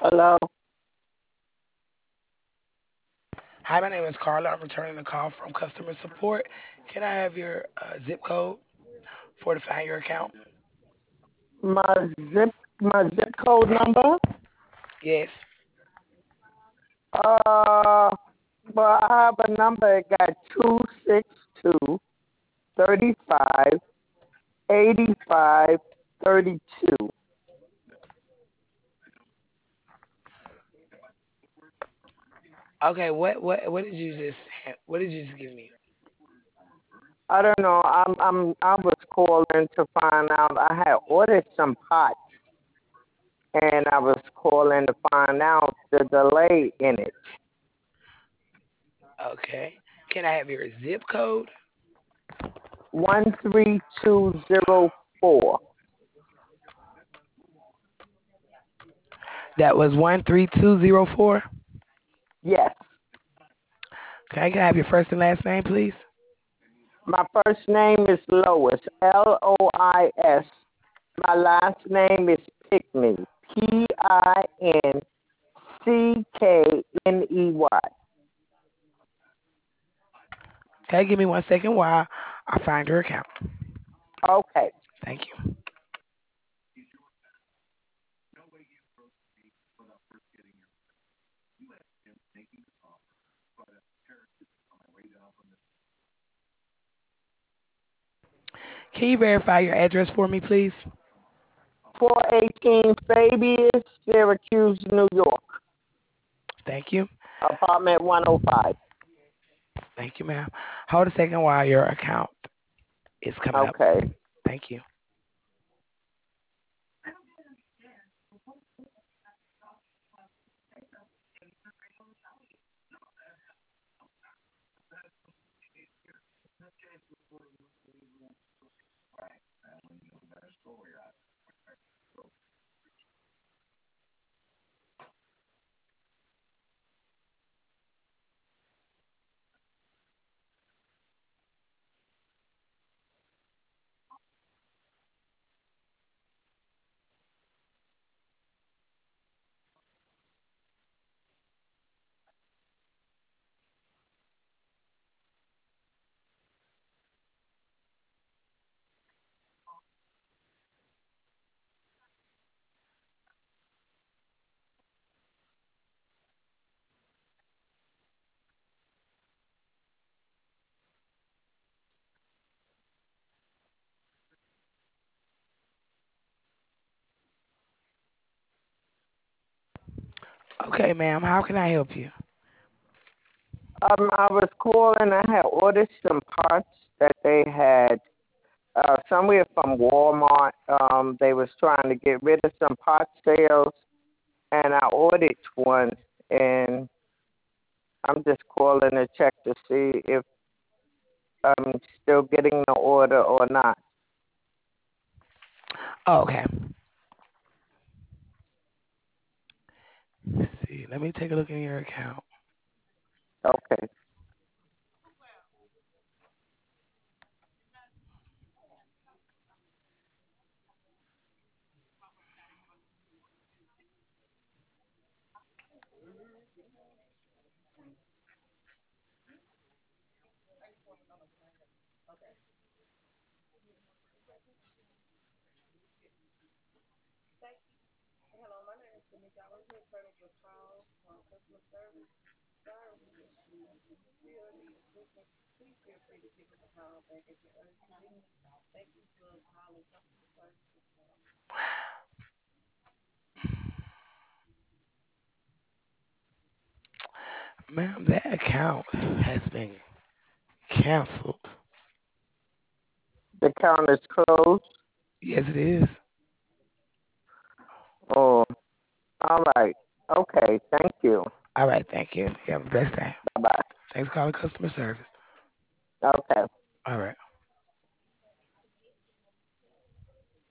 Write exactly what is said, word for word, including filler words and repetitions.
Hello. Hi, my name is Carla. I'm returning a call from customer support. Can I have your uh, zip code for to find your account? My zip my zip code number. Yes. Uh, well, I have a number. It got two six two thirty five eighty five thirty two. Okay. What what what did you just what did you just give me? I don't know. I'm I'm I was calling to find out. I had ordered some pots, and I was calling to find out the delay in it. Okay. Can I have your zip code? One three two zero four. That was one three two zero four. Yes. Okay. Can I have your first and last name, please? My first name is Lois. L O I S. My last name is Pickney. P I N C K N E Y. Okay. Give me one second while I find your account. Okay. Thank you. Can you verify your address for me, please? four eighteen Fabius, Syracuse, New York. Thank you. Apartment one oh five. Thank you, ma'am. Hold a second while your account is coming up. Okay. Thank you. Okay, ma'am. How can I help you? Um, I was calling. I had ordered some parts that they had uh, somewhere from Walmart. Um, they was trying to get rid of some part sales, and I ordered one, and I'm just calling to check to see if I'm still getting the order or not. Oh, okay. Let's see. Let me take a look in your account. Okay. Ma'am, that account has been canceled. The count is closed. Yes, it is. Oh, all right. Okay. Thank you. All right, thank you. You have a blessed day. Bye bye. Thanks for calling customer service. Okay. All right.